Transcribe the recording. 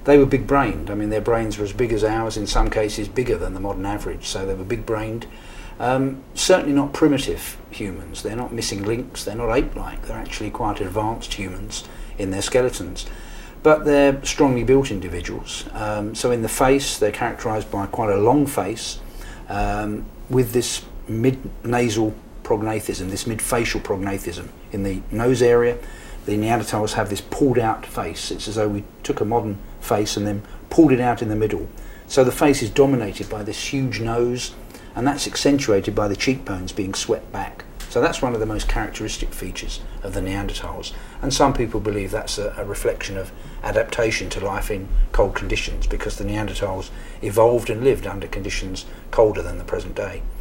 They were big-brained. I mean, their brains were as big as ours, in some cases bigger than the modern average, so they were big-brained. Certainly not primitive humans. They're not missing links, they're not ape-like, they're actually quite advanced humans in their skeletons. But they're strongly built individuals. So in the face, they're characterised by quite a long face with this mid-nasal prognathism, this mid-facial prognathism in the nose area. The Neanderthals have this pulled out face. It's as though we took a modern face and then pulled it out in the middle. So the face is dominated by this huge nose, and that's accentuated by the cheekbones being swept back. So that's one of the most characteristic features of the Neanderthals. And some people believe that's a reflection of adaptation to life in cold conditions, because the Neanderthals evolved and lived under conditions colder than the present day.